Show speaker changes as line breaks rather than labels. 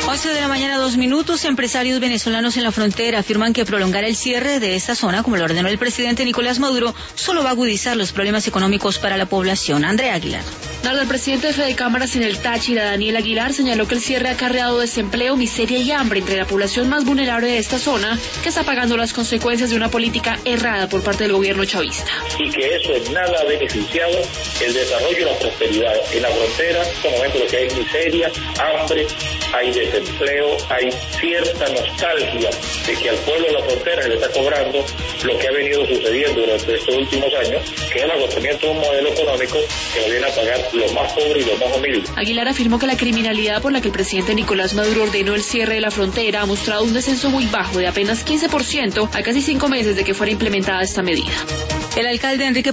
11 de la mañana, 2 minutos. Empresarios venezolanos en la frontera afirman que prolongar el cierre de esta zona, como lo ordenó el presidente Nicolás Maduro, solo va a agudizar los problemas económicos para la población. Andrea Aguilar.
El presidente de Fedecámaras en el Táchira, Daniel Aguilar, señaló que el cierre ha acarreado desempleo, miseria y hambre entre la población más vulnerable de esta zona, que está pagando las consecuencias de una política errada por parte del gobierno chavista.
Y que eso en nada ha beneficiado el desarrollo y la prosperidad. En la frontera, en estos momentos lo que hay es miseria, hambre, hay desempleo, hay cierta nostalgia de que al pueblo de la frontera se le está cobrando lo que ha venido sucediendo durante estos últimos años, que es el agotamiento de un modelo económico que lo viene a pagar los más pobres y los más humildes.
Aguilar afirmó que la criminalidad por la que el presidente Nicolás Maduro ordenó el cierre de la frontera ha mostrado un descenso muy bajo de apenas 15% a casi 5 meses de que fuera implementada esta medida.
El alcalde Enrique